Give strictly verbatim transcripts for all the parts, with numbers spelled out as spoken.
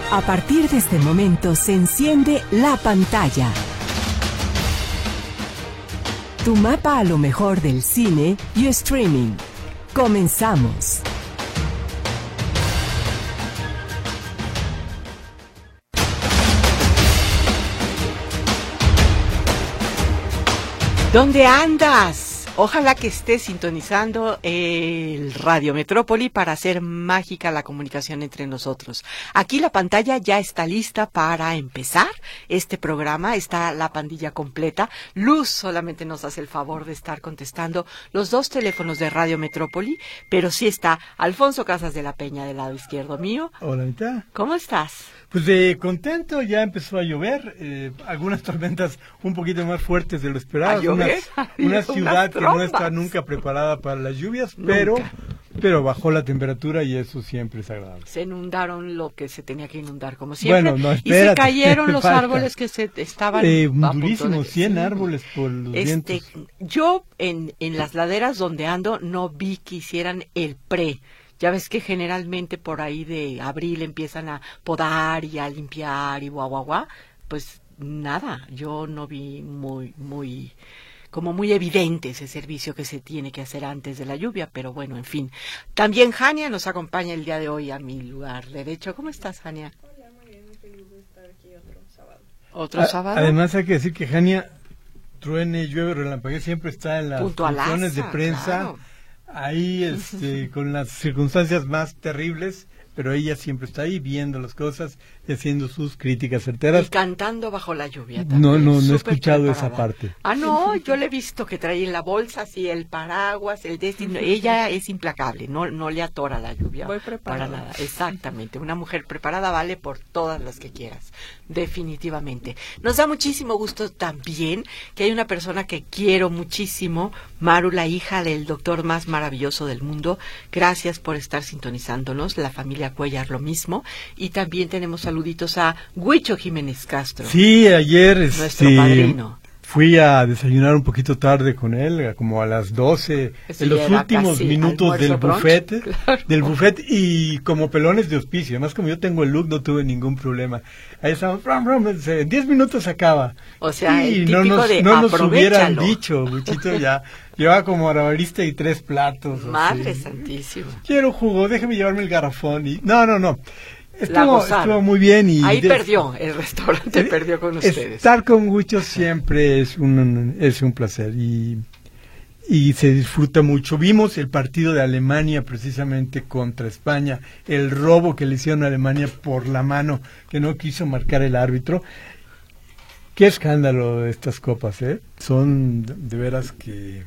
A partir de este momento se enciende la pantalla. Tu mapa a lo mejor del cine y streaming. Comenzamos. ¿Dónde andas? Ojalá que estés sintonizando el Radio Metrópoli para hacer mágica la comunicación entre nosotros. Aquí la pantalla ya está lista para empezar este programa. Está la pandilla completa. Luz solamente nos hace el favor de estar contestando los dos teléfonos de Radio Metrópoli, pero sí está Alfonso Casas de la Peña del lado izquierdo mío. Hola, Anita. ¿Cómo estás? Pues de contento, ya empezó a llover, eh, algunas tormentas un poquito más fuertes de lo esperado. Una, una ciudad que no está nunca preparada para las lluvias, nunca. pero pero bajó la temperatura y eso siempre es agradable. Se inundaron lo que se tenía que inundar, como siempre. Bueno, no, espérate, y se cayeron los falta. árboles que se estaban eh, durísimos, cien sí. árboles por los este, vientos. Yo en, en las laderas donde ando no vi que hicieran el pre. Ya ves que generalmente por ahí de abril empiezan a podar y a limpiar y guau, guau, guau. Pues nada, yo no vi muy, muy, como muy evidente ese servicio que se tiene que hacer antes de la lluvia, pero bueno, en fin. También Jania nos acompaña el día de hoy a mi lugar derecho. ¿Cómo estás, Jania? Hola, muy bien, muy feliz de estar aquí otro sábado. ¿Otro a, sábado? Además hay que decir que Jania, truene, llueve, relampaguee, siempre está en las funciones de prensa. Claro. Ahí, este, con las circunstancias más terribles, pero ella siempre está ahí viendo las cosas y haciendo sus críticas certeras. Y cantando bajo la lluvia también. No, no, no he escuchado preparada. Esa parte. Ah, no, yo le he visto que trae en la bolsa así el paraguas, el destino. Ella es implacable, no no le atora la lluvia. Voy preparada. Para nada, exactamente. Una mujer preparada vale por todas las que quieras, definitivamente. Nos da muchísimo gusto también que hay una persona que quiero muchísimo, Maru, la hija del doctor más maravilloso del mundo. Gracias por estar sintonizándonos, la familia Cuellar lo mismo, y también tenemos saluditos a Huicho Jiménez Castro. Sí, ayer nuestro este, padrino. Fui a desayunar un poquito tarde con él, como a las doce, Eso en los últimos minutos del brunch, buffet, claro. del buffet y como pelones de hospicio. Además, como yo tengo el look, no tuve ningún problema. Ahí estamos, rum, rum, en diez minutos acaba. O sea, y el no nos, de no nos hubieran aprovechalo. dicho, Buchito ya llevaba como arabarista y tres platos. Madre así. santísima. Quiero jugo, déjeme llevarme el garrafón. Y no, no, no. Estuvo, estuvo muy bien. Y ahí de, perdió, el restaurante eh, perdió con ustedes. Estar con Huicho siempre es un, es un placer y, y se disfruta mucho. Vimos el partido de Alemania precisamente contra España, el robo que le hicieron a Alemania por la mano que no quiso marcar el árbitro. Qué escándalo de estas copas, ¿eh? Son de, de veras que...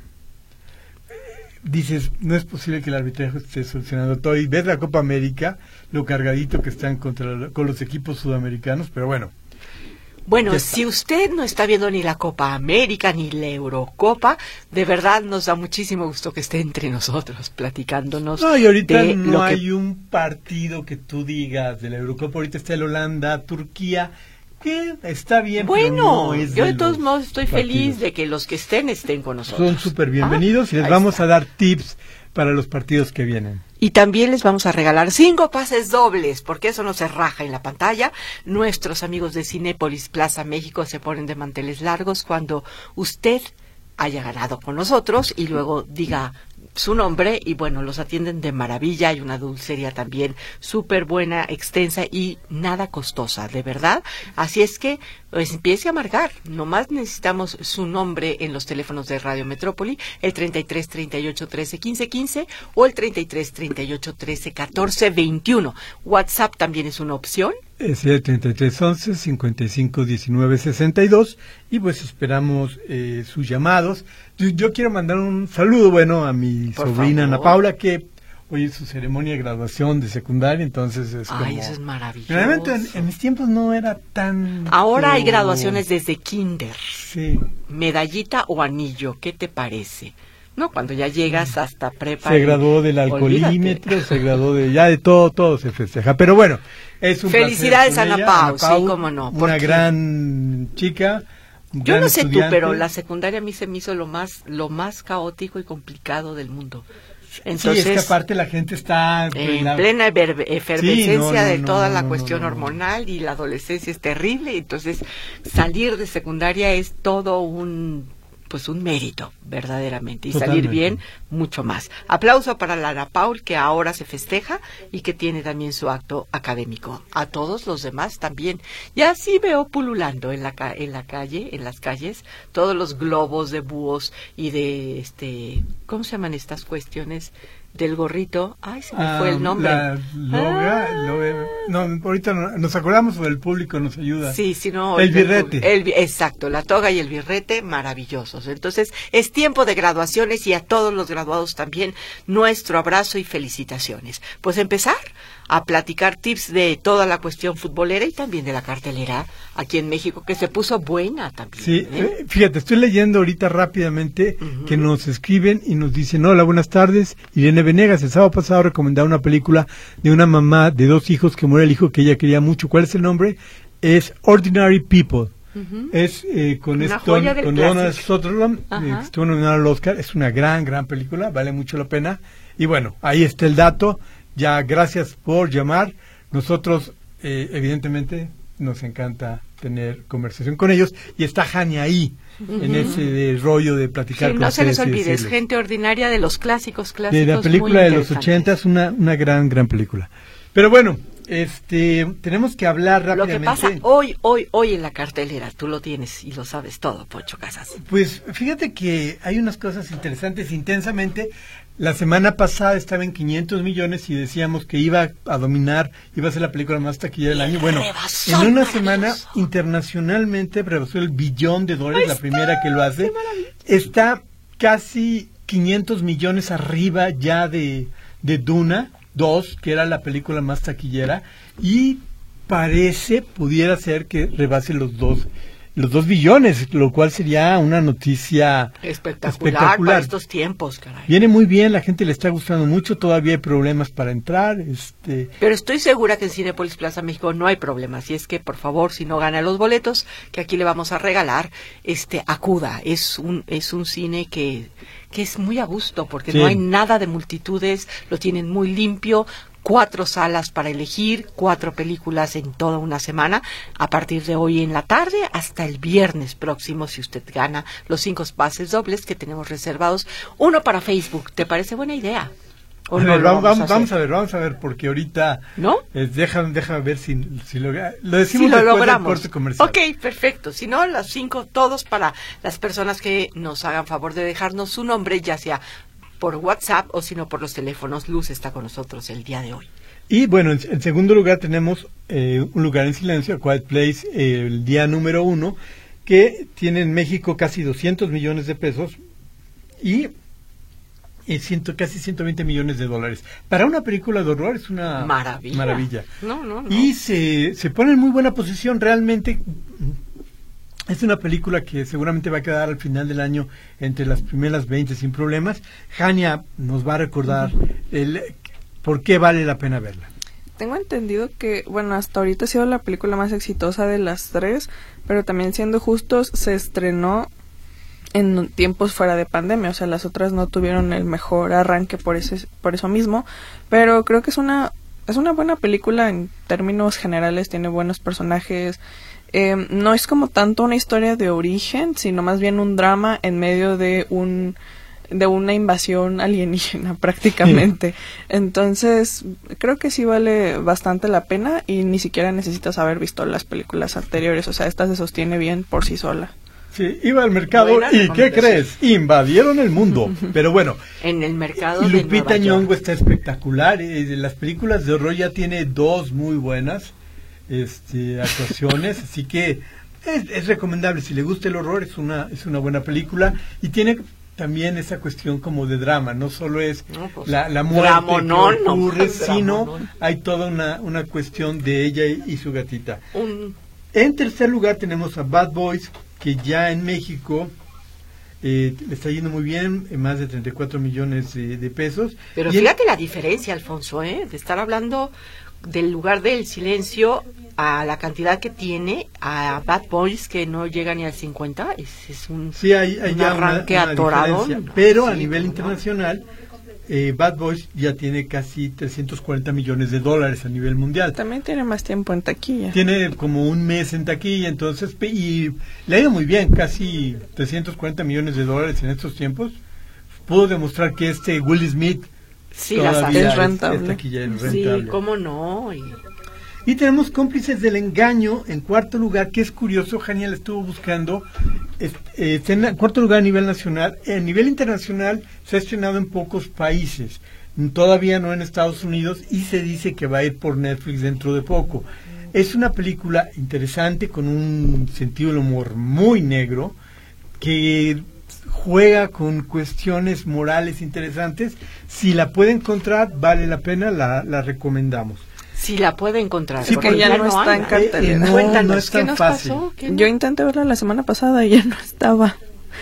Dices, no es posible que el arbitraje esté solucionando todo. Y ves la Copa América, lo cargadito que están contra con los equipos sudamericanos, pero bueno. Bueno, si usted no está viendo ni la Copa América ni la Eurocopa, de verdad nos da muchísimo gusto que esté entre nosotros platicándonos. No, y ahorita de no lo hay que... un partido que tú digas de la Eurocopa. Ahorita está el Holanda, Turquía, que está bien. Bueno, pero no es yo de de todos los modos estoy partidos. feliz de que los que estén estén con nosotros. Son súper bienvenidos ah, y les vamos está. a dar tips para los partidos que vienen. Y también les vamos a regalar cinco pases dobles, porque eso no se raja en la pantalla. Nuestros amigos de Cinépolis Plaza México se ponen de manteles largos cuando usted haya ganado con nosotros y luego diga su nombre y bueno, los atienden de maravilla. Hay una dulcería también súper buena, extensa y nada costosa, de verdad. Así es que pues empiece a marcar. Nomás necesitamos su nombre en los teléfonos de Radio Metrópoli, el treinta y tres, treinta y ocho, trece, quince, quince o el treinta y tres, treinta y ocho, trece, catorce, veintiuno. WhatsApp también es una opción. Es el treinta y tres, once, cincuenta y cinco, diecinueve, sesenta y dos y pues esperamos eh, sus llamados. Yo, yo quiero mandar un saludo, bueno, a mi Por sobrina favor. Ana Paula, que hoy es su ceremonia de graduación de secundaria, entonces es Ay, como... eso es maravilloso. Realmente en, en mis tiempos no era tan... Ahora hay como... graduaciones desde kinder. Sí. Medallita o anillo, ¿qué te parece? No, cuando ya llegas hasta prepa. Se graduó del alcoholímetro, olvídate. Se graduó de ya de todo, todo se festeja. Pero bueno, es un felicidades placer a Ana Pau, sí, cómo no. Una gran chica. Yo no sé estudiante. tú, pero la secundaria a mí se me hizo lo más, lo más caótico y complicado del mundo. Entonces, sí, es que aparte la gente está en la... plena efer- efervescencia sí, no, no, de no, toda no, la no, cuestión no, no, no. hormonal y la adolescencia es terrible, entonces salir de secundaria es todo un pues un mérito, verdaderamente, y Totalmente. salir bien, mucho más. Aplauso para Lara Paul, que ahora se festeja y que tiene también su acto académico. A todos los demás también. Y así veo pululando en la ca- en la calle, en las calles, todos los globos de búhos y de este, ¿cómo se llaman estas cuestiones? Del gorrito, ay, se me Ah, fue el nombre. La loga, Ah. loga- no, ahorita no- nos acordamos o el público nos ayuda. Sí, si no... El birrete. El, exacto, la toga y el birrete, maravillosos. Entonces, es tiempo de graduaciones y a todos los graduados también nuestro abrazo y felicitaciones. Pues empezar a platicar tips de toda la cuestión futbolera y también de la cartelera aquí en México, que se puso buena también. Sí, ¿eh? eh, fíjate, estoy leyendo ahorita rápidamente Ujú. que nos escriben y nos dicen, hola, buenas tardes, Irene Venegas, el sábado pasado recomendaron una película de una mamá de dos hijos que muere el hijo que ella quería mucho. ¿Cuál es el nombre? Es Ordinary People. Ujú. Es eh, con, Una Stone, joya del con clásico. Donald Sutherland, Ajá. eh, que estuvo nominado al Oscar. Es una gran, gran película, vale mucho la pena. Y bueno, ahí está el dato. Ya, gracias por llamar. Nosotros, eh, evidentemente, nos encanta tener conversación con ellos. Y está Jania ahí, Ujú. en ese de rollo de platicar Sí, con no se les ustedes y olvide, es decirles. gente ordinaria de los clásicos, clásicos. De la película muy de los interesantes. ochenta, es una, una gran, gran película. Pero bueno, este, tenemos que hablar Lo rápidamente. que pasa hoy, hoy, hoy en la cartelera, tú lo tienes y lo sabes todo, Poncho Casas. Pues fíjate que hay unas cosas interesantes intensamente. La semana pasada estaba en quinientos millones y decíamos que iba a dominar, iba a ser la película más taquillera del año. Bueno, rebasó, en una maravilloso. semana internacionalmente rebasó el billón de dólares, la primera que lo hace. Está casi quinientos millones arriba ya de, de Duna dos, que era la película más taquillera, y parece, pudiera ser que rebase los dos los dos billones, lo cual sería una noticia Espectacular, espectacular. para estos tiempos, caray. Viene muy bien, la gente le está gustando mucho, todavía hay problemas para entrar, este, Pero estoy segura que en Cinépolis Plaza México no hay problemas, y es que, por favor, si no gana los boletos, que aquí le vamos a regalar, este, acuda. Es un, es un cine que, que es muy a gusto, porque Sí. no hay nada de multitudes, lo tienen muy limpio, cuatro salas para elegir, cuatro películas en toda una semana, a partir de hoy en la tarde hasta el viernes próximo, si usted gana los cinco pases dobles que tenemos reservados, uno para Facebook. ¿Te parece buena idea? ¿O a no ver, lo vamos, vamos, a vamos hacer? a ver, vamos a ver, porque ahorita ¿No? eh, déjame, déjame ver si, si lo, lo decimos Sí, lo después del logramos. corte comercial. Ok, perfecto. Si no, las cinco, todos para las personas que nos hagan favor de dejarnos su nombre, ya sea por WhatsApp o si no por los teléfonos. Luz está con nosotros el día de hoy. Y bueno, en, en segundo lugar tenemos eh, Un lugar en silencio, A Quiet Place, eh, el día número uno, que tiene en México casi doscientos millones de pesos y, y ciento, casi ciento veinte millones de dólares. Para una película de horror es una Maravilla. maravilla. No, no, no. Y se, se pone en muy buena posición, realmente. Es una película que seguramente va a quedar al final del año entre las primeras veinte sin problemas. Jania nos va a recordar el por qué vale la pena verla. Tengo entendido que, bueno, hasta ahorita ha sido la película más exitosa de las tres, pero también siendo justos, se estrenó en tiempos fuera de pandemia, o sea, las otras no tuvieron el mejor arranque por ese, por eso mismo, pero creo que es una, es una buena película en términos generales, tiene buenos personajes, eh, no es como tanto una historia de origen, sino más bien un drama en medio de un de una invasión alienígena prácticamente. Entonces, creo que sí vale bastante la pena y ni siquiera necesitas haber visto las películas anteriores, o sea, esta se sostiene bien por sí sola. Sí, iba al mercado Buena y ¿qué recomendación. crees? Invadieron el mundo. Pero bueno, En el mercado y de Lupita Nueva Nyong'o York. está espectacular. eh, Las películas de horror ya tiene dos muy buenas este, actuaciones, así que es, es recomendable. Si le gusta el horror, es una es una buena película y tiene también esa cuestión como de drama, no solo es No, pues, la, la muerte dramonón, que no, ocurre, pues, sino dramonón. hay toda una, una cuestión de ella y, y su gatita. Un, En tercer lugar tenemos a Bad Boys, que ya en México eh, le está yendo muy bien, en más de treinta y cuatro millones de, de pesos. pero Y en- fíjate la diferencia, Alfonso, ¿eh? De estar hablando del lugar del silencio a la cantidad que tiene a Bad Boys, que no llega ni al cincuenta, es, es un, sí, hay, hay un ya una- arranque una atorado. diferencia, pero a Sí, nivel ¿no? internacional eh, Bad Boys ya tiene casi trescientos cuarenta millones de dólares a nivel mundial. También tiene más tiempo en taquilla. Tiene como un mes en taquilla, entonces, y le ha ido muy bien, casi trescientos cuarenta millones de dólares en estos tiempos. Pudo demostrar que este Will Smith sí, la es rentable. Es, es taquillero, rentable. Sí, cómo no. Y... y tenemos Cómplices del Engaño en cuarto lugar, que es curioso, Jania la estuvo buscando. Está en cuarto lugar a nivel nacional. A nivel internacional se ha estrenado en pocos países, todavía no en Estados Unidos, y se dice que va a ir por Netflix dentro de poco. Es una película interesante con un sentido del humor muy negro, que juega con cuestiones morales interesantes. Si la puede encontrar, vale la pena, la, la recomendamos. Si la puede encontrar. Sí, porque ya no, no está en cartelera. Eh, no, Cuéntanos, no es tan ¿qué nos fácil. pasó? ¿Qué no? Yo intenté verla la semana pasada y ya no estaba.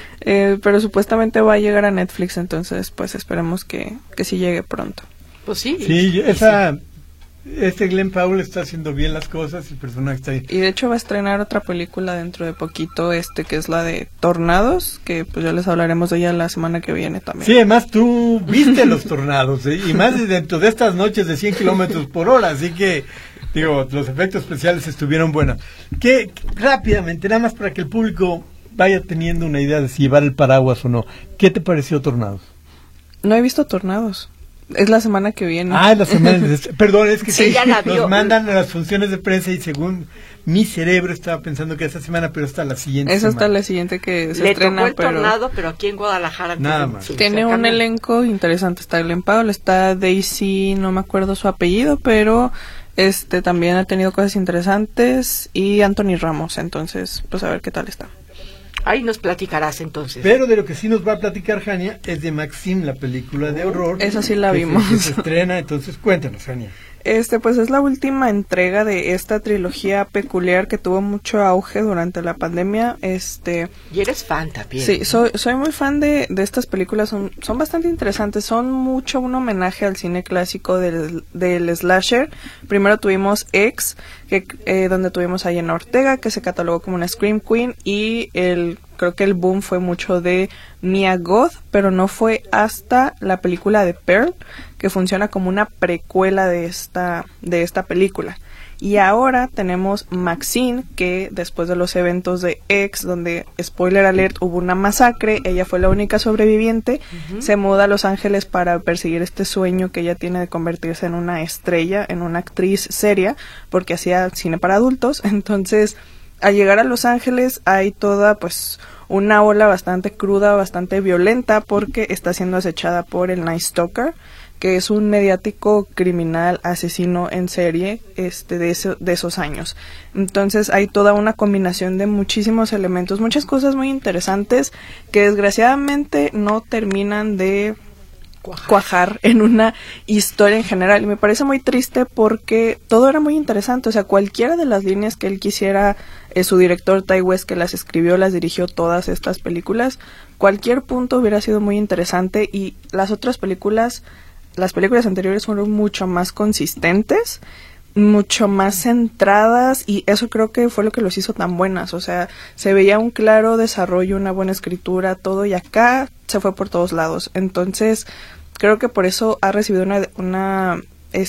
Eh, pero supuestamente va a llegar a Netflix, entonces pues esperemos que, que sí llegue pronto. Pues sí. Sí, esa... Este Glenn Powell está haciendo bien las cosas, el personaje está ahí. Y de hecho va a estrenar otra película dentro de poquito, este que es la de Tornados, que pues ya les hablaremos de ella la semana que viene también. Sí, además tú viste los tornados, ¿eh? Y más dentro de estas noches de cien kilómetros por hora, así que, digo, los efectos especiales estuvieron buenos. Que rápidamente, nada más para que el público vaya teniendo una idea de si llevar el paraguas o no, ¿qué te pareció Tornados? No he visto Tornados. Es la semana que viene. Ah, es la semana de... Perdón, es que sí, ya la vio. Nos mandan a las funciones de prensa y según mi cerebro estaba pensando que esa semana, pero hasta la siguiente Esa semana. hasta la siguiente que se Le estrena, tocó el pero... Tornado, pero aquí en Guadalajara. Nada tiene- más. sí, Tiene un cercano. elenco interesante. Está Glenn Powell, está Daisy, no me acuerdo su apellido, pero este también ha tenido cosas interesantes, y Anthony Ramos. Entonces, pues a ver qué tal está. Ahí nos platicarás entonces. Pero de lo que sí nos va a platicar Jania es de Maxine, la película de horror. Esa sí la que se- vimos. que se estrena, entonces cuéntanos, Jania. Este, pues es la última entrega de esta trilogía peculiar que tuvo mucho auge durante la pandemia. Este, Y eres fan también. sí, soy, soy muy fan de, de estas películas, son, son bastante interesantes, son mucho un homenaje al cine clásico del, del slasher. Primero tuvimos X, que, eh, donde tuvimos a Jenna Ortega, que se catalogó como una Scream Queen, y el creo que el boom fue mucho de Mia Goth, pero no fue hasta la película de Pearl, que funciona como una precuela de esta, de esta película. Y ahora tenemos Maxine, que después de los eventos de X, donde, spoiler alert, hubo una masacre, ella fue la única sobreviviente, uh-huh. se muda a Los Ángeles para perseguir este sueño que ella tiene de convertirse en una estrella, en una actriz seria, porque hacía cine para adultos. Entonces, al llegar a Los Ángeles hay toda pues una ola bastante cruda, bastante violenta, porque está siendo acechada por el Night Stalker, que es un mediático criminal asesino en serie este de, eso, de esos años. Entonces hay toda una combinación de muchísimos elementos, muchas cosas muy interesantes que desgraciadamente no terminan de Cuajar. cuajar en una historia en general, y me parece muy triste porque todo era muy interesante. O sea, cualquiera de las líneas que él quisiera, eh, su director Ty West, que las escribió, las dirigió todas estas películas, cualquier punto hubiera sido muy interesante, y las otras películas, las películas anteriores fueron mucho más consistentes, mucho más centradas, y eso creo que fue lo que los hizo tan buenas. O sea, se veía un claro desarrollo, una buena escritura, todo, y acá se fue por todos lados. Entonces, creo que por eso ha recibido una, una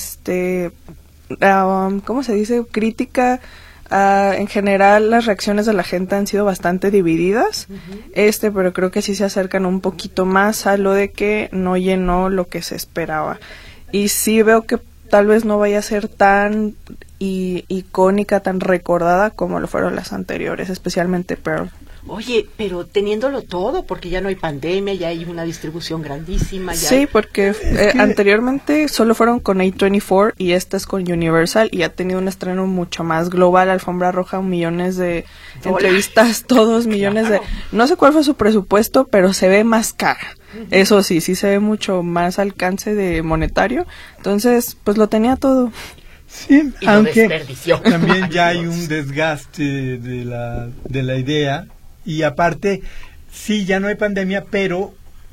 este, um, ¿cómo se dice? Crítica. Uh, en general, las reacciones de la gente han sido bastante divididas, uh-huh. este, pero creo que sí se acercan un poquito más a lo de que no llenó lo que se esperaba. Y sí veo que tal vez no vaya a ser tan i- icónica, tan recordada como lo fueron las anteriores, especialmente Pearl. Oye, pero teniéndolo todo, porque ya no hay pandemia, ya hay una distribución grandísima. Ya sí, hay... porque eh, que... anteriormente solo fueron con A veinticuatro y esta es con Universal, y ha tenido un estreno mucho más global, alfombra roja, millones de Hola. entrevistas, todos millones claro. de... No sé cuál fue su presupuesto, pero se ve más cara. Uh-huh. Eso sí, sí se ve mucho más alcance de monetario. Entonces, pues lo tenía todo. Sí, y aunque también ya hay un desgaste de la, de la idea. Y aparte, sí, ya no hay pandemia, pero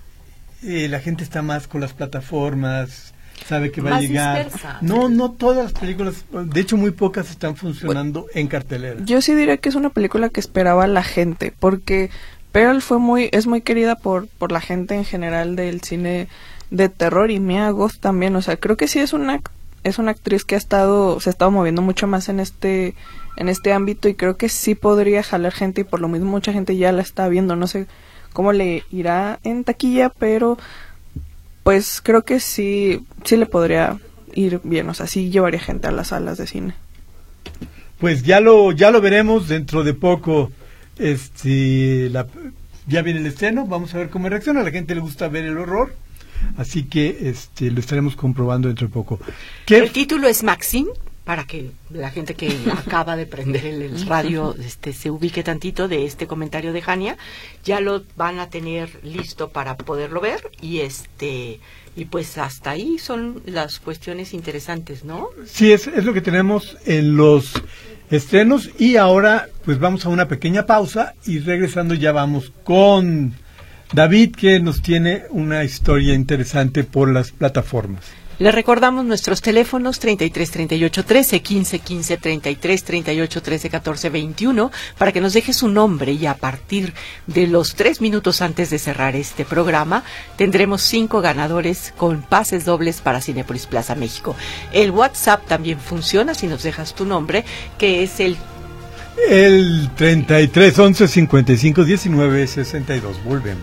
eh, la gente está más con las plataformas, sabe que va más a llegar. Dispersa. No, no todas las películas, de hecho muy pocas están funcionando bueno, en cartelera. Yo sí diría que es una película que esperaba la gente, porque Pearl fue muy, es muy querida por, por la gente en general del cine de terror, y Mia Goth también, o sea, creo que sí es una es una actriz que ha estado se ha estado moviendo mucho más en este en este ámbito, y creo que sí podría jalar gente, y por lo mismo mucha gente ya la está viendo. No sé cómo le irá en taquilla, pero pues creo que sí sí le podría ir bien, o sea, sí llevaría gente a las salas de cine. Pues ya lo ya lo veremos dentro de poco. Este la ya viene el estreno, vamos a ver cómo reacciona. A la gente le gusta ver el horror, así que este lo estaremos comprobando dentro de poco. ¿Qué? El título es Maxine, para que la gente que acaba de prender el, el radio este se ubique tantito de este comentario de Jania. Ya lo van a tener listo para poderlo ver, y este y pues hasta ahí son las cuestiones interesantes, ¿no? Sí, es, es lo que tenemos en los estrenos, y ahora pues vamos a una pequeña pausa, y regresando ya vamos con David, que nos tiene una historia interesante por las plataformas. Le recordamos nuestros teléfonos treinta y tres, treinta y ocho, trece, quince, quince, treinta y tres, treinta y ocho, trece, catorce, veintiuno, para que nos deje su nombre, y a partir de los tres minutos antes de cerrar este programa tendremos cinco ganadores con pases dobles para Cinépolis Plaza México. El WhatsApp también funciona si nos dejas tu nombre, que es el El treinta y tres, once, cincuenta y cinco, diecinueve, sesenta y dos. Volvemos.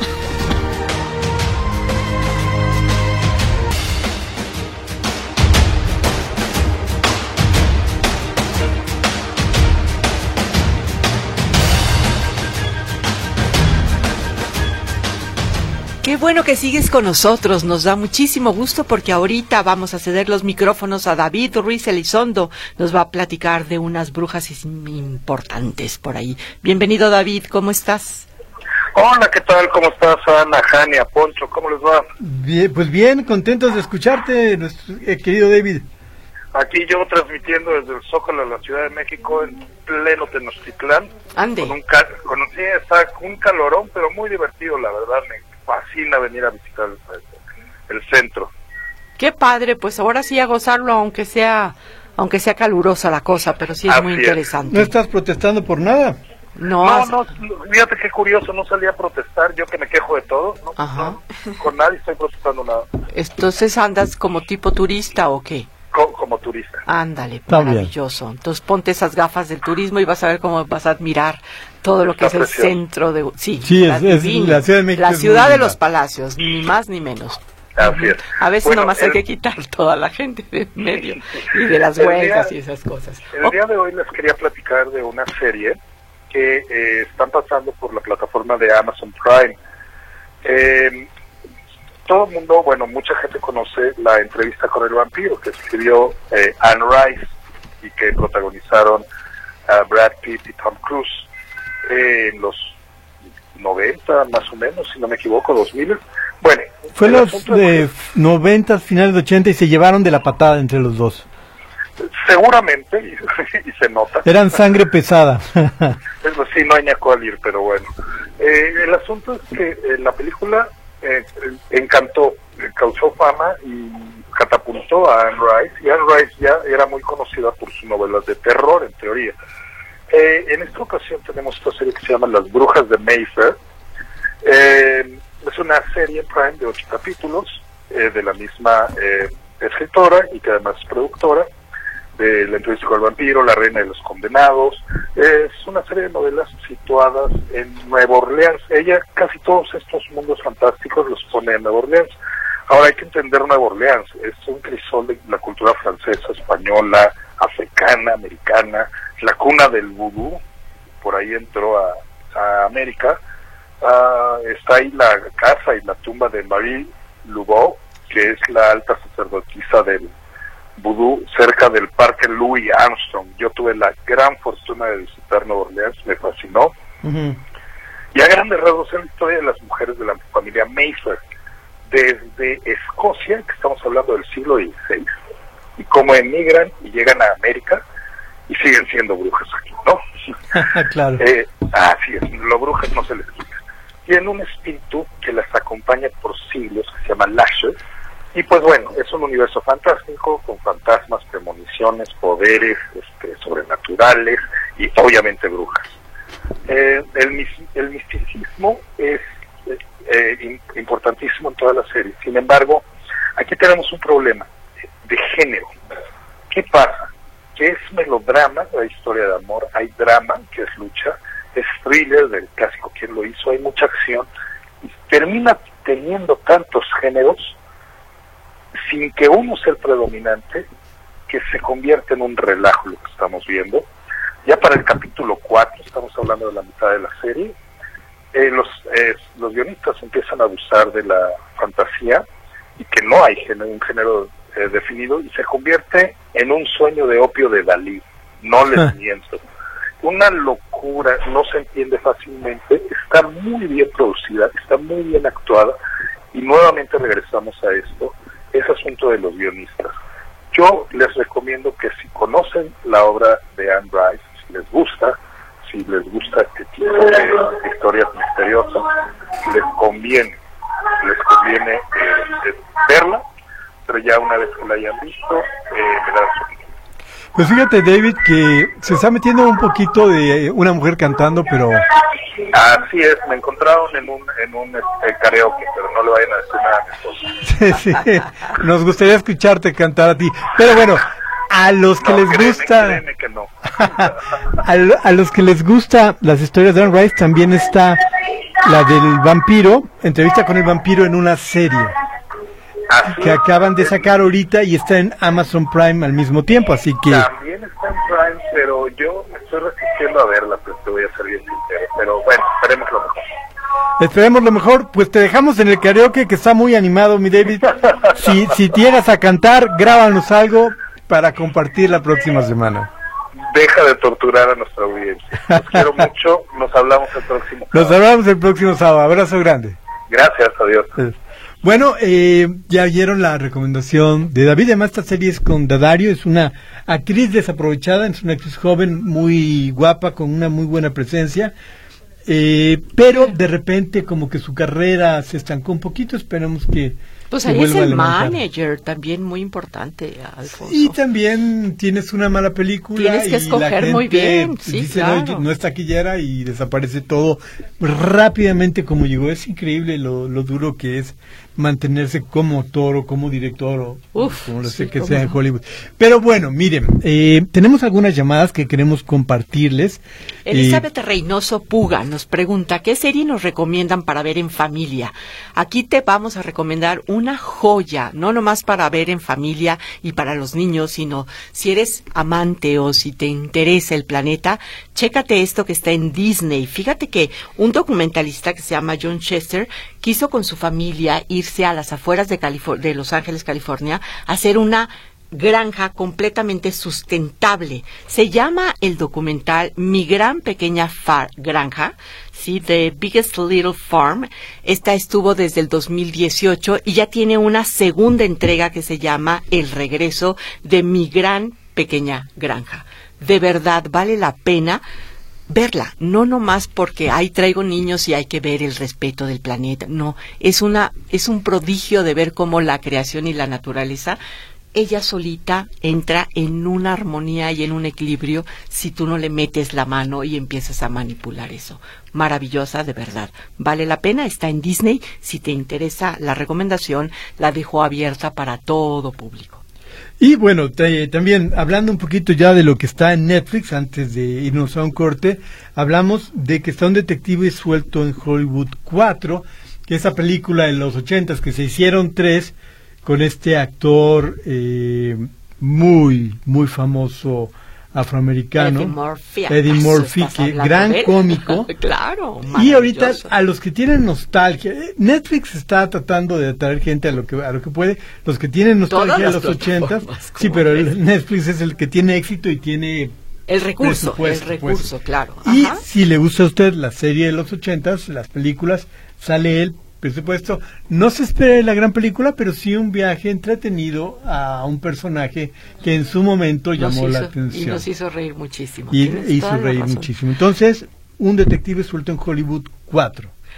Qué bueno que sigues con nosotros, nos da muchísimo gusto, porque ahorita vamos a ceder los micrófonos a David Ruiz Elizondo. Nos va a platicar de unas brujas importantes por ahí. Bienvenido, David, ¿cómo estás? Hola, ¿qué tal? ¿Cómo estás, Ana, Jania, Poncho? ¿Cómo les va? Bien, pues bien, contentos de escucharte, nuestro eh, querido David. Aquí yo transmitiendo desde el Zócalo de la Ciudad de México, en pleno Tenochtitlán. Ande. Con un, cal con, sí, está, un calorón, pero muy divertido, la verdad. Me fascina venir a visitar el, el centro. Qué padre, pues ahora sí a gozarlo, aunque sea aunque sea calurosa la cosa, pero sí es Así muy es. interesante. ¿No estás protestando por nada? No, No, has- no, fíjate qué curioso, no salí a protestar, yo que me quejo de todo, no, Ajá. no, con nadie estoy protestando nada, entonces andas como tipo turista o qué? co como turista. Ándale, Está bien. maravilloso. Entonces ponte esas gafas del turismo y vas a ver cómo vas a admirar todo lo que Está es el precioso. centro de... Sí, Sí, es- la es- divina. la Ciudad de México La es muy ciudad de linda. los palacios, ni más ni menos. Así es. A veces Bueno, nomás hay el- que quitar toda la gente de en medio y de las El huelgas día- y esas cosas. El Oh, día de hoy les quería platicar de una serie que eh, están pasando por la plataforma de Amazon Prime. Eh, todo el mundo, bueno, mucha gente conoce la entrevista con el vampiro que escribió eh, Anne Rice y que protagonizaron a Brad Pitt y Tom Cruise eh, en los noventa, más o menos, si no me equivoco, dos mil. Bueno, Fue el los asunto es de noventa, finales de ochenta, y se llevaron de la patada entre los dos. que seguramente, y, y se nota. Eran sangre pesada. Eso sí, no hay ni a cuál ir, pero bueno. Eh, el asunto es que eh, la película eh, encantó, eh, causó fama y catapultó a Anne Rice, y Anne Rice ya era muy conocida por sus novelas de terror, en teoría. Eh, en esta ocasión tenemos esta serie que se llama Las Brujas de Mayfair. Eh, es una serie en Prime de ocho capítulos, eh, de la misma eh, escritora y que además es productora de La entrevista con el vampiro, La reina de los condenados. Eh, es una serie de novelas situadas en Nueva Orleans. Ella casi todos estos mundos fantásticos los pone en Nueva Orleans. Ahora hay que entender Nueva Orleans, es un crisol de la cultura francesa, española, africana, americana, la cuna del vudú, por ahí entró a, a América. Uh, está ahí la casa y la tumba de Marie Laveau, que es la alta sacerdotisa del vudú, cerca del Parque Louis Armstrong. Yo tuve la gran fortuna de visitar Nueva Orleans, me fascinó. Uh-huh. Y a grandes rasgos es la historia de las mujeres de la familia Mayfair, desde Escocia, que estamos hablando del siglo dieciséis, y cómo emigran y llegan a América y siguen siendo brujas aquí, ¿no? Claro. Eh, así es, los brujas no se les quita. Tienen un espíritu que las acompaña por siglos, que se llama Lasher, y pues bueno, es un universo fantástico, con fantasmas, premoniciones, poderes este, sobrenaturales, y obviamente brujas. Eh, el, el misticismo es eh, in, importantísimo en toda la serie. Sin embargo, aquí tenemos un problema de género. ¿Qué pasa? Que es melodrama, la historia de amor, hay drama, que es lucha, es thriller del clásico ¿Quién lo hizo?, hay mucha acción, y termina teniendo tantos géneros sin que uno sea el predominante, que se convierte en un relajo lo que estamos viendo. Ya para el capítulo cuatro, estamos hablando de la mitad de la serie, eh, los, eh, los guionistas empiezan a abusar de la fantasía y que no hay género, un género eh, definido, y se convierte en un sueño de opio de Dalí, no les miento. Una locura, no se entiende fácilmente, está muy bien producida, está muy bien actuada, y nuevamente regresamos a esto, es asunto de los guionistas. Yo les recomiendo que si conocen la obra de Anne Rice, si les gusta, si les gusta este tipo de historias misteriosas, les conviene, les conviene eh, verla, pero ya una vez que la hayan visto, eh, me da su opinión. Pues fíjate, David, que se está metiendo un poquito de una mujer cantando, pero... Así es, me encontraron en un en un este, karaoke, pero no le vayan a decir nada a mi esposa. Sí, sí, nos gustaría escucharte cantar a ti. Pero bueno, a los que no, les créeme, gusta... Créeme que no. a, a los que les gusta las historias de Anne Rice, también está la del vampiro, entrevista con el vampiro en una serie. Así que acaban de sacar ahorita y está en Amazon Prime al mismo tiempo, así que... También está en Prime, pero yo me estoy resistiendo a verla, pues te voy a ser bien sincero. Pero bueno, esperemos lo mejor. Esperemos lo mejor, pues te dejamos en el karaoke, que está muy animado, mi David. Si, si llegas a cantar, grábanos algo para compartir la próxima semana. Deja de torturar a nuestra audiencia. Los quiero mucho, nos hablamos el próximo sábado. Nos hablamos el próximo sábado, abrazo grande. Gracias, adiós. Bueno, eh, ya vieron la recomendación de David. Además, esta serie es con Daddario, es una actriz desaprovechada, es una actriz joven, muy guapa, con una muy buena presencia, eh, pero de repente como que su carrera se estancó un poquito. Esperemos que pues que ahí es vuelva a el levantar. manager, también muy importante, Alfonso. Y también tienes una mala película. Tienes que y escoger la gente muy bien, sí, dice, claro. no, no es taquillera, y desaparece todo rápidamente como llegó. Es increíble lo, lo duro que es mantenerse como actor o como director o Uf, como lo sí, sé que cómo sea en no. Hollywood. Pero bueno, miren, eh, tenemos algunas llamadas que queremos compartirles. Elizabeth Eh, Reynoso Puga nos pregunta, ¿qué serie nos recomiendan para ver en familia? Aquí te vamos a recomendar una joya, no nomás para ver en familia y para los niños, sino si eres amante o si te interesa el planeta, chécate esto que está en Disney. Fíjate que un documentalista que se llama John Chester quiso con su familia irse a las afueras de, Califor- de Los Ángeles, California, a hacer una granja completamente sustentable. Se llama el documental Mi Gran Pequeña Far- Granja, sí, The Biggest Little Farm. Esta estuvo desde el dos mil dieciocho y ya tiene una segunda entrega que se llama El Regreso de Mi Gran Pequeña Granja. De verdad, vale la pena verla, no nomás porque ahí traigo niños y hay que ver el respeto del planeta. No, es una es un prodigio de ver cómo la creación y la naturaleza, ella solita entra en una armonía y en un equilibrio si tú no le metes la mano y empiezas a manipular eso. Maravillosa, de verdad. Vale la pena, está en Disney. Si te interesa la recomendación, la dejo abierta para todo público. Y bueno, te, también hablando un poquito ya de lo que está en Netflix, antes de irnos a un corte, hablamos de que está un detective suelto en Hollywood cuatro, que esa película de los ochentas, que se hicieron tres, con este actor eh, muy, muy famoso afroamericano, Eddie Murphy, Eddie ¿acaso Murphy, estás que hablando gran de él? cómico. Claro, Y ahorita maravilloso. a los que tienen nostalgia, eh, Netflix está tratando de atraer gente a lo que a lo que puede, los que tienen nostalgia de Todas los las ochentas, plataformas, sí, como pero ves. el Netflix es el que tiene éxito y tiene El recurso, el presupuesto, recurso, pues. claro. Y Ajá. si le gusta a usted la serie de los ochentas, las películas, sale el presupuesto. No se espera la gran película, pero sí un viaje entretenido a un personaje que en su momento Nos llamó la hizo- atención. Y nos hizo reír muchísimo. Y Tienes hizo toda la reír razón. muchísimo. Entonces, un detective suelto en Hollywood cuatro.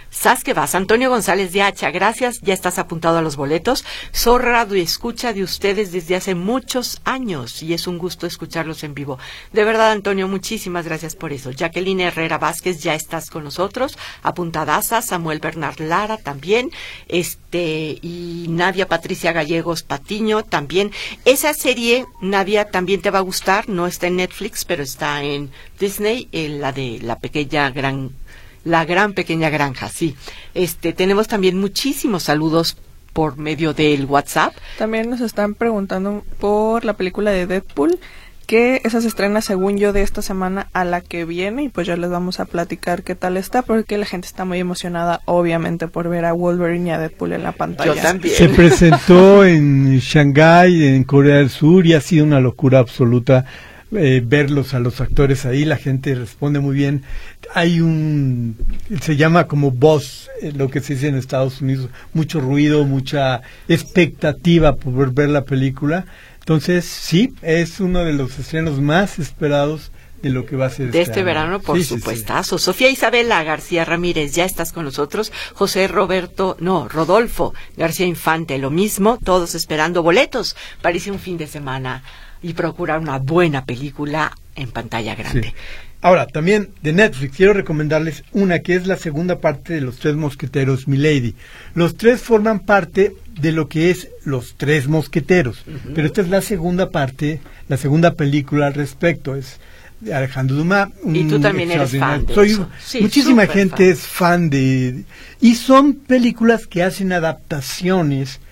Sas que vas, Antonio González de Hacha, gracias, ya estás apuntado a los boletos. Soy radio y escucha de ustedes desde hace muchos años y es un gusto escucharlos en vivo. De verdad, Antonio, muchísimas gracias por eso. Jacqueline Herrera Vázquez, ya estás con nosotros, apuntadaza. Samuel Bernard Lara también, este, y Nadia Patricia Gallegos Patiño también. Esa serie, Nadia, también te va a gustar, no está en Netflix, pero está en Disney, en la de la pequeña gran La gran pequeña granja, sí. Este, tenemos también muchísimos saludos por medio del WhatsApp. También nos están preguntando por la película de Deadpool, que esa se estrena, según yo, de esta semana a la que viene, y pues ya les vamos a platicar qué tal está, porque la gente está muy emocionada, obviamente, por ver a Wolverine y a Deadpool en la pantalla. Yo también. Se presentó en Shanghái, en Corea del Sur, y ha sido una locura absoluta. Eh, verlos a los actores ahí, la gente responde muy bien. Hay un, se llama como buzz, eh, lo que se dice en Estados Unidos, mucho ruido, mucha expectativa por ver la película. Entonces, sí, es uno de los estrenos más esperados de lo que va a ser de este, este verano, por sí, supuestazo. Sí, sí. Sofía Isabela García Ramírez, ya estás con nosotros. José Roberto, no, Rodolfo García Infante, lo mismo, todos esperando boletos para irse un fin de semana y procurar una buena película en pantalla grande. Sí. Ahora, también de Netflix, quiero recomendarles una que es la segunda parte de Los Tres Mosqueteros, Milady. Los tres forman parte de lo que es Los Tres Mosqueteros, uh-huh. pero esta es la segunda parte, la segunda película al respecto, es de Alejandro Dumas. Y tú también eres fan de Soy, eso. Sí, muchísima gente fan. es fan de... Y son películas que hacen adaptaciones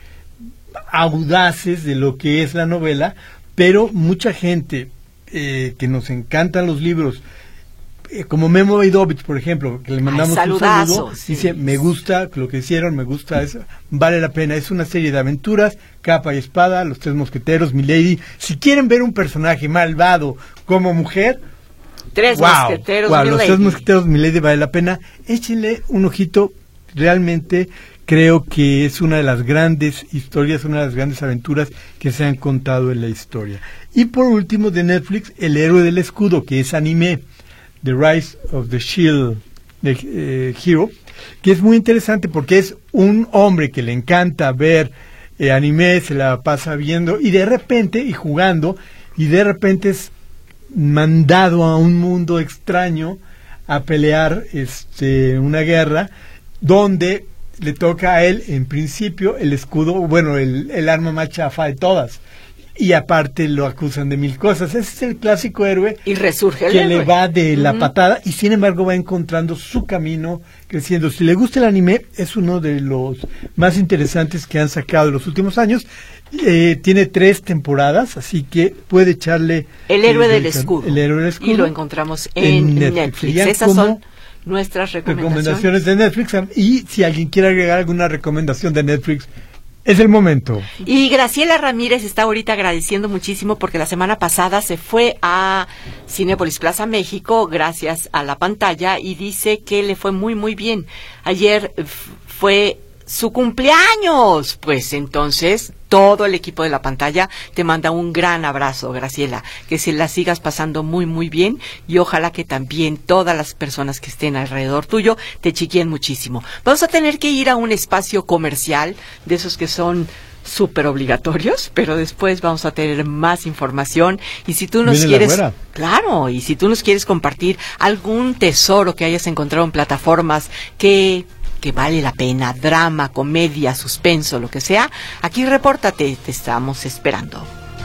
audaces de lo que es la novela, pero mucha gente eh, que nos encantan los libros, eh, como Memo Vaidovich, por ejemplo, que le mandamos Ay, un saludo, sí. dice, me gusta lo que hicieron, me gusta eso, vale la pena, es una serie de aventuras, capa y espada, Los Tres Mosqueteros, Milady. Si quieren ver un personaje malvado como mujer, Tres wow, Mosqueteros, wow, Milady. Los Tres Mosqueteros, Milady vale la pena, échenle un ojito, realmente creo que es una de las grandes historias, una de las grandes aventuras que se han contado en la historia. Y por último, de Netflix, El Héroe del Escudo, que es anime, The Rise of the Shield the, eh, Hero, que es muy interesante porque es un hombre que le encanta ver eh, anime, se la pasa viendo, y de repente, y jugando, y de repente es mandado a un mundo extraño a pelear este, una guerra, donde le toca a él, en principio, el escudo, bueno, el, el arma más chafa de todas. Y aparte lo acusan de mil cosas. Ese es el clásico héroe. Y resurge el que héroe. le va de uh-huh. la patada y sin embargo va encontrando su camino creciendo. Si le gusta el anime, es uno de los más interesantes que han sacado en los últimos años. Eh, tiene tres temporadas, así que puede echarle... El héroe el, del el, escudo. El héroe del escudo. Y lo encontramos en, en Netflix. Netflix. Esas son nuestras recomendaciones. recomendaciones de Netflix. Y si alguien quiere agregar alguna recomendación de Netflix, es el momento. Y Graciela Ramírez está ahorita agradeciendo muchísimo porque la semana pasada se fue a Cinépolis Plaza México gracias a la pantalla y dice que le fue muy muy bien. Ayer f- fue su cumpleaños. Pues entonces todo el equipo de la pantalla te manda un gran abrazo, Graciela, que se la sigas pasando muy muy bien y ojalá que también todas las personas que estén alrededor tuyo te chiquien muchísimo. Vamos a tener que ir a un espacio comercial de esos que son súper obligatorios, pero después vamos a tener más información y si tú nos Viene quieres, la güera. claro, y si tú nos quieres compartir algún tesoro que hayas encontrado en plataformas que que vale la pena, drama, comedia, suspenso, lo que sea, aquí repórtate, te estamos esperando.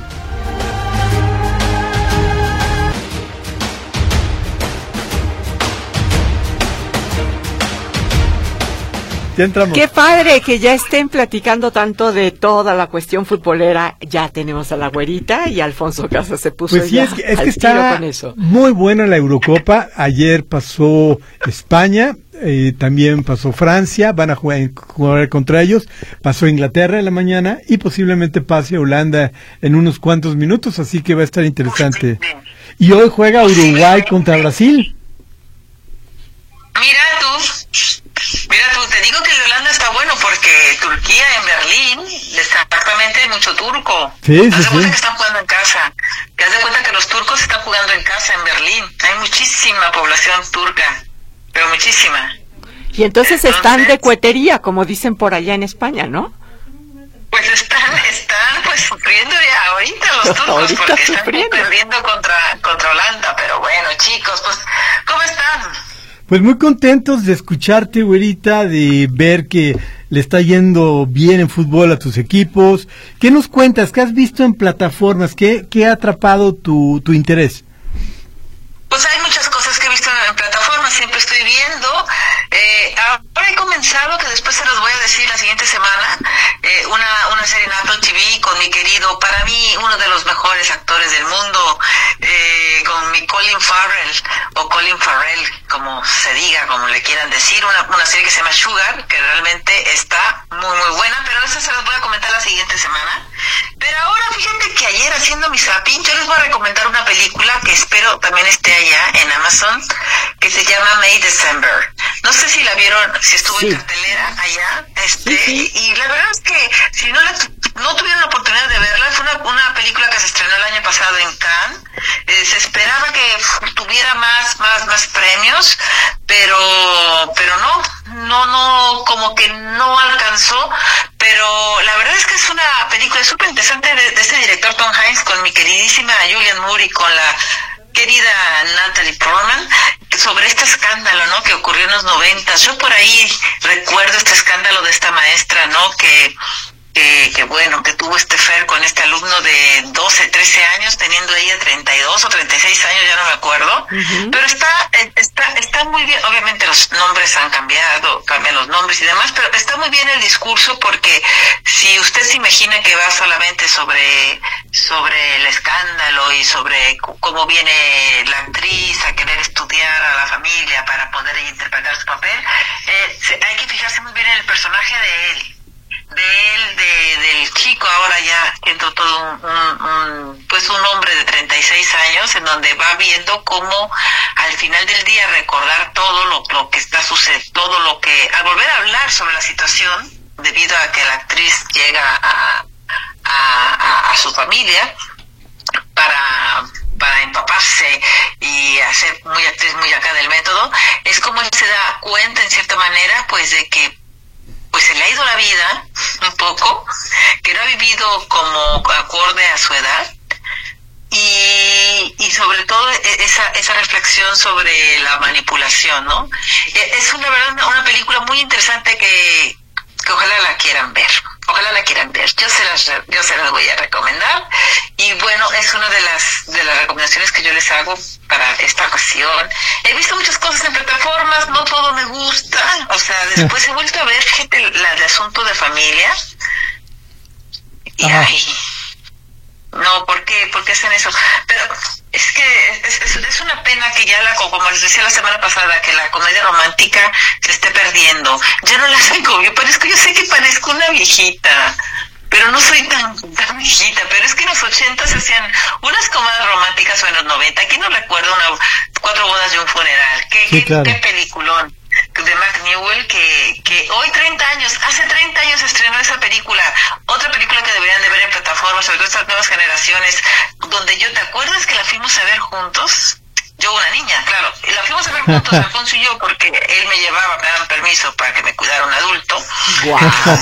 Ya entramos. Qué padre que ya estén platicando tanto de toda la cuestión futbolera. Ya tenemos a la güerita y Alfonso Casas se puso Pues sí, ya es que, es al que tiro está con eso. muy buena la Eurocopa. Ayer pasó España, eh, también pasó Francia, van a jugar, jugar contra ellos. Pasó Inglaterra en la mañana y posiblemente pase Holanda en unos cuantos minutos, así que va a estar interesante. Y hoy juega Uruguay contra Brasil. Mira tú, mira tú, te digo que el de Holanda está bueno porque Turquía en Berlín, exactamente mucho turco. Sí, sí, Haz de sí. cuenta que están jugando en casa. Te haz de cuenta que los turcos están jugando en casa en Berlín. Hay muchísima población turca, pero muchísima. Y entonces, entonces están de cuetería, como dicen por allá en España, ¿no? Pues están, están pues sufriendo ya ahorita los turcos, ahorita porque sufriendo. Están perdiendo contra, contra Holanda, pero bueno, chicos, pues, ¿cómo están? Pues muy contentos de escucharte, güerita, de ver que le está yendo bien en fútbol a tus equipos. ¿Qué nos cuentas? ¿Qué has visto en plataformas? ¿Qué, qué ha atrapado tu, tu interés? Pues hay muchas cosas que he visto en plataformas, siempre estoy viendo. Eh, ahora he comenzado, que después se los voy a decir la siguiente semana, eh, una, una serie en Apple T V con mi querido, para mí, uno de los mejores actores del mundo, eh, con mi Colin Farrell, o Colin Farrell, como se diga, como le quieran decir, una, una serie que se llama Sugar, que realmente está muy, muy buena, pero eso se los voy a comentar la siguiente semana. Pero ahora, fíjate que ayer, haciendo mi zapping, yo les voy a recomendar una película que espero también esté allá en Amazon, que se llama May December. No sé si la vieron, si estuvo sí. en cartelera allá, este, sí, sí. y la verdad es que si no la no tuvieron la oportunidad de verla, fue una, una película que se estrenó el año pasado en Cannes, eh, se esperaba que tuviera más, más, más premios, pero, pero no, no, no, como que no alcanzó, pero la verdad es que es una película súper interesante de, de este director Tom Hanks con mi queridísima Julianne Moore y con la querida Natalie Portman, sobre este escándalo, ¿no?, que ocurrió en los noventas. Yo por ahí recuerdo este escándalo de esta maestra, ¿no?, que que, que bueno, que tuvo este affair con este alumno de doce, trece años, teniendo ella treinta y dos o treinta y seis años, ya no me acuerdo, uh-huh. pero está, está, está muy bien. Obviamente los nombres han cambiado, cambian los nombres y demás, pero está muy bien el discurso, porque si usted se imagina que va solamente sobre, sobre el escándalo y sobre cómo viene la actriz a querer estudiar a la familia para poder interpretar su papel, eh, se, hay que fijarse muy bien en el personaje de él. de él, de, del chico ahora ya siendo todo un, un, un pues un hombre de treinta y seis años, en donde va viendo cómo al final del día recordar todo lo, lo que está sucediendo, todo lo que, al volver a hablar sobre la situación, debido a que la actriz llega a, a, a, a su familia para para empaparse y hacer muy actriz, muy acá del método, es como él se da cuenta en cierta manera pues de que pues se le ha ido la vida un poco, que no ha vivido como acorde a su edad, y, y sobre todo esa esa reflexión sobre la manipulación, ¿no? Es una verdad una película muy interesante que, que ojalá la quieran ver, ojalá la quieran ver. Yo se las yo se las voy a recomendar, y bueno, es una de las de las recomendaciones que yo les hago para esta ocasión. He visto muchas cosas en plataformas, no todo me gusta, o sea, después he vuelto a ver gente la de Asunto de Familia, y Ajá. ay, no, ¿por qué? ¿Por qué hacen eso? Pero es que es, es, es una pena que ya, la como les decía la semana pasada, que la comedia romántica se esté perdiendo. Ya no la hago, yo parezco, yo sé que parezco una viejita, pero no soy tan, tan viejita, pero es que en los ochenta se hacían unas comedias románticas, o en los noventa, aquí no recuerdo una Cuatro bodas de un funeral, qué, sí, qué, claro. qué peliculón de Mac Newell, que, que hoy treinta años, hace treinta años estrenó esa película, otra película que deberían de ver en plataformas, sobre todo estas nuevas generaciones, donde yo, ¿te acuerdas que la fuimos a ver juntos? Yo, una niña, claro, la fuimos a ver juntos, Alfonso y yo, porque él me llevaba, me daban permiso para que me cuidara un adulto. Wow.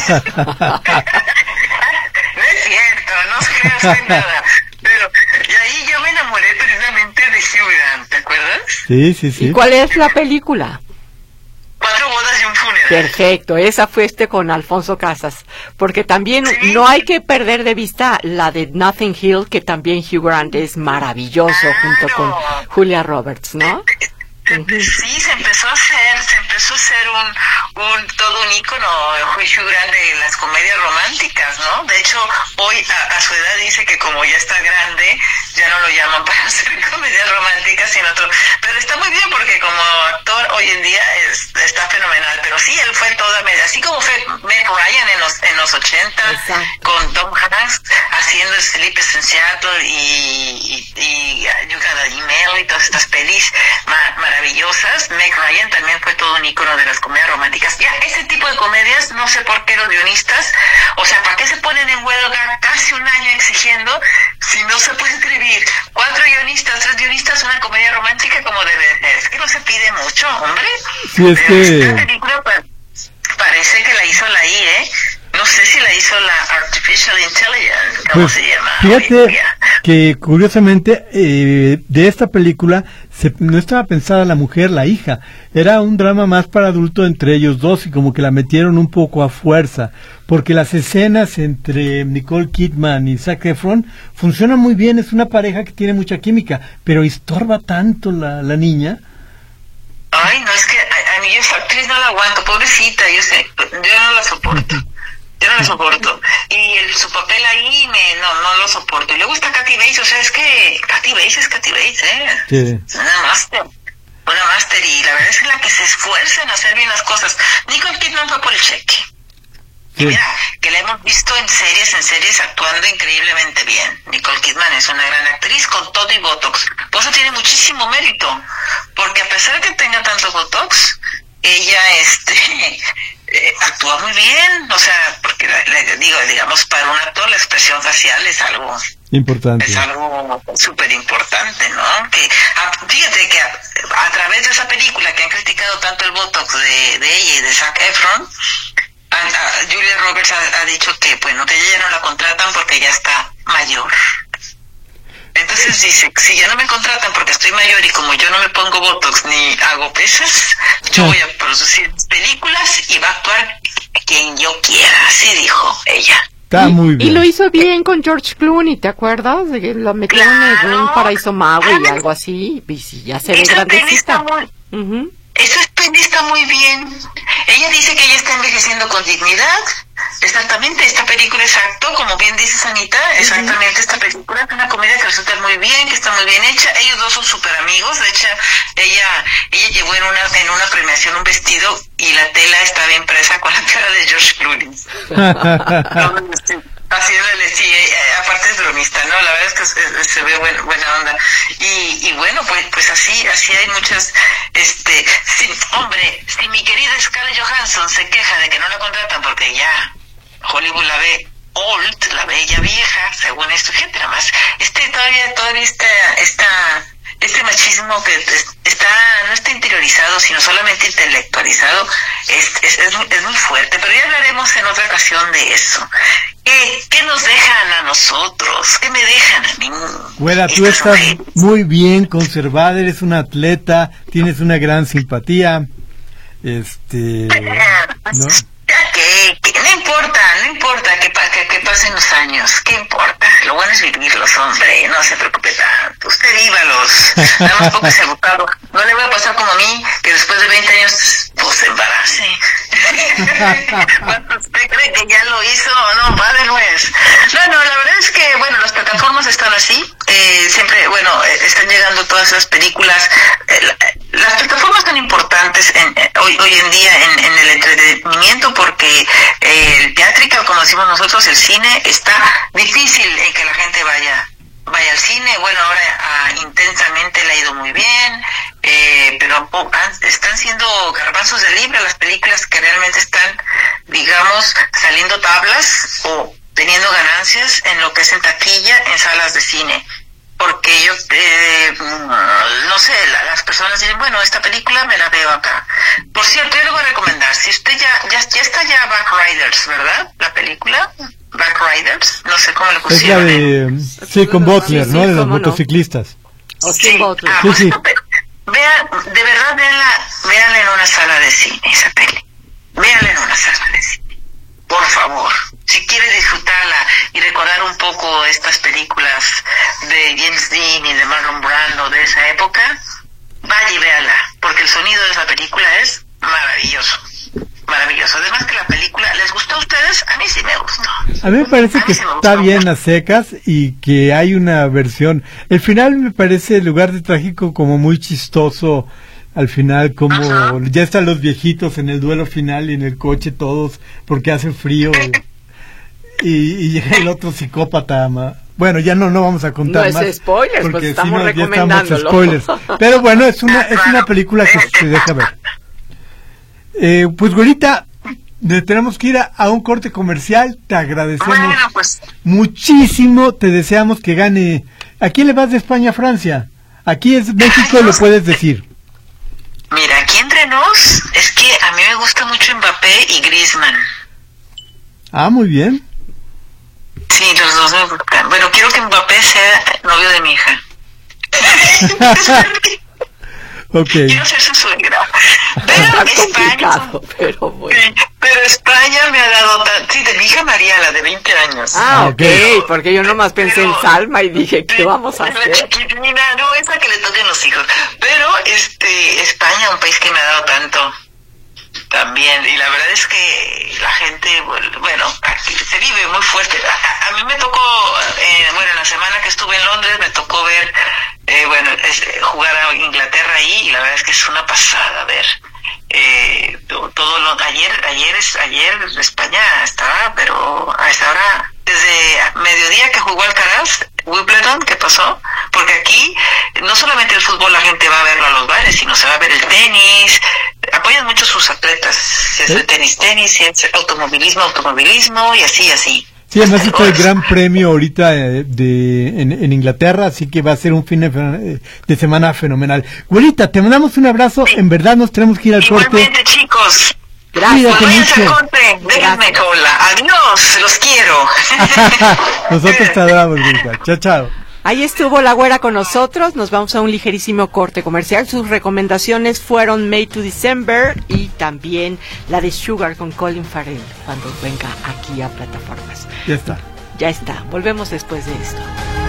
No es cierto, no creas en nada. Pero, y ahí yo me enamoré precisamente de Hugh Grant, ¿te acuerdas? Sí, sí, sí. ¿Y cuál es la película? Cuatro bodas y un funeral. Perfecto, esa fue este con Alfonso Casas, porque también ¿sí? no hay que perder de vista la de Notting Hill, que también Hugh Grant es maravilloso, claro. junto con Julia Roberts, ¿no? Sí, se empezó a hacer, se empezó a hacer un, un todo un ícono Hugh Grant de las comedias románticas, ¿no? De hecho, hoy a, a su edad dice que como ya está grande, ya no lo llaman para hacer comedias románticas, sino otro. Pero está muy bien, porque como actor hoy en día es, está fenomenal. Pero sí, él fue toda media, así como fue Meg Ryan en los en los ochenta, con Tom Hanks haciendo Sleepless in Seattle y y, y You Got a Email y todas estas pelis ma, maravillosas. Meg Ryan también fue todo un ícono de las comedias románticas. Ya ese tipo de comedias, no sé por qué los guionistas, o sea, ¿para qué se ponen en huelga casi un año exigiendo si no se puede escribir cuatro guionistas, tres guionistas, una comedia romántica como debe ser? Es que no se pide mucho, hombre. Sí, es que... Esta película pa- parece que la hizo la I A, ¿eh? No sé si la hizo la Artificial Intelligence, ¿cómo Pues, se llama? fíjate que curiosamente eh, de esta película se, no estaba pensada la mujer, la hija, era un drama más para adulto entre ellos dos y como que la metieron un poco a fuerza, porque las escenas entre Nicole Kidman y Zac Efron funcionan muy bien, es una pareja que tiene mucha química, pero estorba tanto la, la niña. Ay, no, es que a, a mí esa actriz no la aguanto, pobrecita, yo sé, yo no la soporto. Yo no la soporto. Y el, su papel ahí, me, no, no lo soporto. Y luego está Kathy Bates, o sea, es que Kathy Bates es Kathy Bates, ¿eh? Sí. Una máster. Una máster, y la verdad es que la que se esfuerza en hacer bien las cosas. Nicole Kidman fue por el cheque. Sí. Y mira, que la hemos visto en series, en series actuando increíblemente bien. Nicole Kidman es una gran actriz con todo y Botox. Por eso tiene muchísimo mérito. Porque a pesar de que tenga tanto Botox, ella, este... Eh, actúa muy bien, o sea, porque le digo, digamos, para un actor la expresión facial es algo Importante. es algo súper importante, ¿no? Que a, fíjate que a, a través de esa película que han criticado tanto el Botox de, de ella y de Zac Efron, a, a Julia Roberts ha, ha dicho que, bueno, que ella ya no la contratan porque ya está mayor. Entonces dice, si ya no me contratan porque estoy mayor y como yo no me pongo Botox ni hago pesas, yo voy a producir películas y va a actuar quien yo quiera, así dijo ella. Está y, muy bien. Y lo hizo bien con George Clooney, ¿te acuerdas? De que lo metieron Claro. en un paraíso mago y algo así, y sí, ya se ve Esa peli está grandecita. muy, Ujú. esa peli está muy bien. Ella dice que ella está envejeciendo con dignidad. Exactamente, esta película, exacto, como bien dices, Anita, exactamente, esta película es una comedia que resulta muy bien, que está muy bien hecha. Ellos dos son súper amigos. De hecho, ella ella llevó en una en una premiación un vestido y la tela estaba impresa con la cara de George Clooney. Haciéndole, sí, eh, aparte es bromista, ¿no? La verdad es que se, se ve buen, buena onda. Y, y bueno, pues pues así así hay muchas, este, si, hombre, si mi querida Scarlett Johansson se queja de que no la contratan porque ya Hollywood la ve old, la ve ya vieja, según esto, fíjate nada más, este todavía, todavía está, está, este machismo que está, no está interiorizado, sino solamente intelectualizado, es, es, es, muy, es muy fuerte, pero ya hablaremos en otra ocasión de eso. ¿Qué, qué nos dejan a nosotros? ¿Qué me dejan a mí? Güera, tú estás muy bien conservada, eres una atleta, tienes una gran simpatía, este, ¿no? ¿Qué, qué, no importa, no importa que, que, que pasen los años, ¿qué importa? Lo bueno es vivirlos, hombre, no se preocupe tanto, usted vívalos, nada más porque se agotado. No le voy a pasar como a mí, que después de veinte años, pues se embarace. ¿Cuánto usted cree que ya lo hizo? No, padre no es. No, no, la verdad es que, bueno, las plataformas están así, eh, siempre, bueno, eh, están llegando todas esas películas. Eh, las plataformas son importantes en, eh, hoy hoy en día en, en el entretenimiento porque eh, el teátrico, como decimos nosotros, el cine, está difícil en que la gente vaya vaya al cine. Bueno, ahora ah, intensamente le ha ido muy bien, eh, pero oh, están siendo garbanzos de libra las películas que realmente están, digamos, saliendo tablas o teniendo ganancias en lo que es en taquilla en salas de cine. Porque yo, eh, no sé, la, las personas dicen, bueno, esta película me la veo acá. Por cierto, yo le voy a recomendar, si usted ya, ya, ya está ya Backriders, ¿verdad? La película, Backriders, no sé cómo le pusieron. Es la de, sí, con Butler, sí, ¿no? sí, De los no. motociclistas. Austin Butler. Ah, Sí, pues, sí. Vean, de verdad, véanla, véanla en una sala de cine, esa peli. Véanla en una sala de cine. Por favor, si quiere disfrutarla y recordar un poco estas películas de James Dean y de Marlon Brando de esa época, vaya y véala, porque el sonido de esa película es maravilloso, maravilloso. Además que la película, ¿les gustó a ustedes? A mí sí me gustó. A mí me parece A mí que sí me está gustó. bien a secas y que hay una versión. El final me parece, en lugar de trágico, como muy chistoso. Al final, como Ajá. ya están los viejitos en el duelo final y en el coche todos porque hace frío. Y, y llega el otro psicópata. Ma. Bueno, ya no, no vamos a contar no más. No es spoilers, porque pues estamos si no, recomendándolo. Ya estamos spoilers. Pero bueno, es una, es una película que se deja ver. Eh, pues, güerita, tenemos que ir a, a un corte comercial. Te agradecemos Bueno, pues. muchísimo. Te deseamos que gane. ¿A quién le vas de España a Francia? Aquí es México, Ay, no. Lo puedes decir. Mira, aquí entre nos, es que a mí me gusta mucho Mbappé y Griezmann. Ah, muy bien. Sí, los dos me gustan. Bueno, quiero que Mbappé sea novio de mi hija. Okay. Quiero ser su suegra. Pero España, pero, bueno. pero España me ha dado tan... Sí, de mi hija María, la de veinte años. Ah, ok, okay. Porque yo nomás pensé pero, en Salma y dije, ¿qué vamos a hacer? La chiquitina, no, esa que le toquen los hijos. Pero este España, un país que me ha dado tanto también, y la verdad es que la gente, bueno, aquí se vive muy fuerte. A, a mí me tocó, eh, bueno, en la semana que estuve en Londres me tocó ver, eh, bueno, es, jugar a Inglaterra ahí, y la verdad es que es una pasada ver eh, todo, todo lo, ayer, ayer, es, ayer España estaba, pero a esta hora, desde mediodía que jugó Alcaraz, Wimbledon, ¿qué pasó? Porque aquí no solamente el fútbol la gente va a verlo a los bares, sino se va a ver el tenis, apoyan mucho sus atletas, si es el tenis, tenis, si es automovilismo, automovilismo, y así, así. Sí, además está el Gran Premio ahorita de, de en, en Inglaterra, así que va a ser un fin de, de semana fenomenal. Güerita, te mandamos un abrazo, en verdad nos tenemos que ir al corte. Igualmente, chicos. Gracias. Cuídense, déjenme cola. Adiós, los quiero. Nosotros te adoramos, Güerita. Chao, chao. Ahí estuvo la güera con nosotros, nos vamos a un ligerísimo corte comercial. Sus recomendaciones fueron May to December y también la de Sugar con Colin Farrell, cuando venga aquí a plataformas. Ya está. Ya está, volvemos después de esto.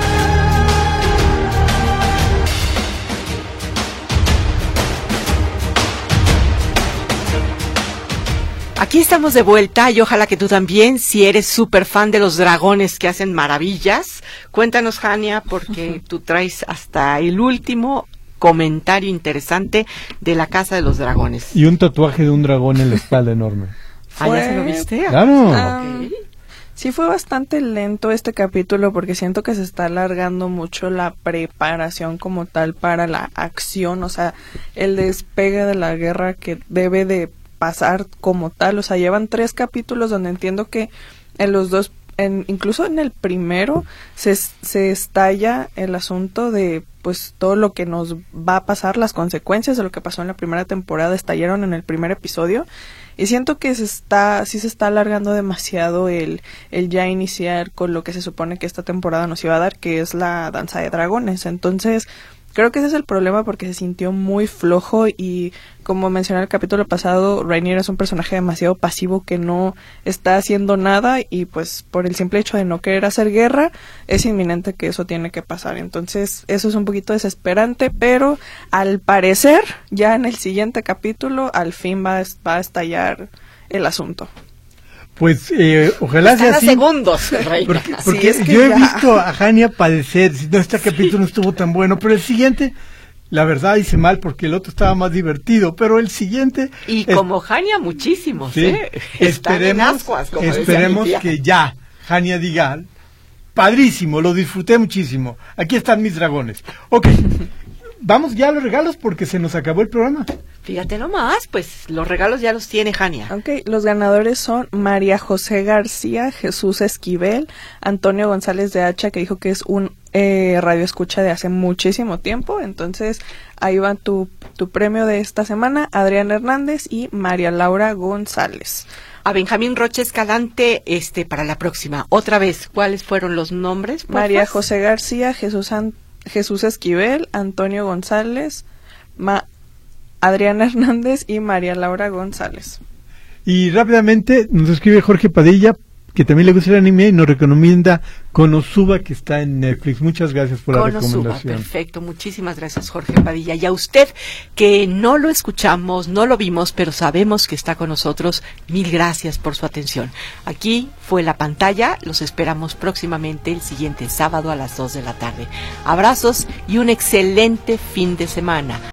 Aquí estamos de vuelta y ojalá que tú también, si eres súper fan de los dragones que hacen maravillas. Cuéntanos, Jania, porque tú traes hasta el último comentario interesante de la Casa de los Dragones. Y un tatuaje de un dragón en la espalda enorme. ¿Ah, ya se lo viste? Claro. Um, okay. Sí fue bastante lento este capítulo porque siento que se está alargando mucho la preparación como tal para la acción, o sea, el despegue de la guerra que debe de pasar como tal. O sea, llevan tres capítulos donde entiendo que en los dos, en, incluso en el primero se, se estalla el asunto de pues todo lo que nos va a pasar, las consecuencias de lo que pasó en la primera temporada estallaron en el primer episodio, y siento que se está, sí se está alargando demasiado el, el ya iniciar con lo que se supone que esta temporada nos iba a dar, que es la danza de dragones. Entonces creo que ese es el problema, porque se sintió muy flojo y, como mencioné en el capítulo pasado, Rhaenyra es un personaje demasiado pasivo que no está haciendo nada, y pues por el simple hecho de no querer hacer guerra es inminente que eso tiene que pasar. Entonces eso es un poquito desesperante, pero al parecer ya en el siguiente capítulo al fin va, va a estallar el asunto. Pues eh, ojalá sea así. segundos, Reina. Porque, porque sí, es que yo ya. he visto a Jania padecer. Si no, este capítulo no estuvo tan bueno, pero el siguiente, la verdad hice mal porque el otro estaba más divertido, pero el siguiente. Y es, como Jania, muchísimos, sí, ¿eh? Esperemos, ascuas, como esperemos que ya Jania diga, padrísimo, lo disfruté muchísimo. Aquí están mis dragones. Ok. Vamos ya a los regalos porque se nos acabó el programa. Fíjate nomás, pues los regalos ya los tiene Jania. Ok, los ganadores son María José García, Jesús Esquivel, Antonio González de Hacha, que dijo que es un eh, radio escucha de hace muchísimo tiempo. Entonces ahí va tu, tu premio de esta semana, Adrián Hernández y María Laura González. A Benjamín Rocha Escalante, este, para la próxima. Otra vez, ¿cuáles fueron los nombres? María José García, Jesús An- Jesús Esquivel, Antonio González, Ma- Adriana Hernández y María Laura González. Y rápidamente nos escribe Jorge Padilla, que también le gusta el anime y nos recomienda Konosuba, que está en Netflix. Muchas gracias por la Konosuba, recomendación. Perfecto, muchísimas gracias, Jorge Padilla. Y a usted, que no lo escuchamos, no lo vimos, pero sabemos que está con nosotros, mil gracias por su atención. Aquí fue La Pantalla, los esperamos próximamente el siguiente sábado a las dos de la tarde. Abrazos y un excelente fin de semana.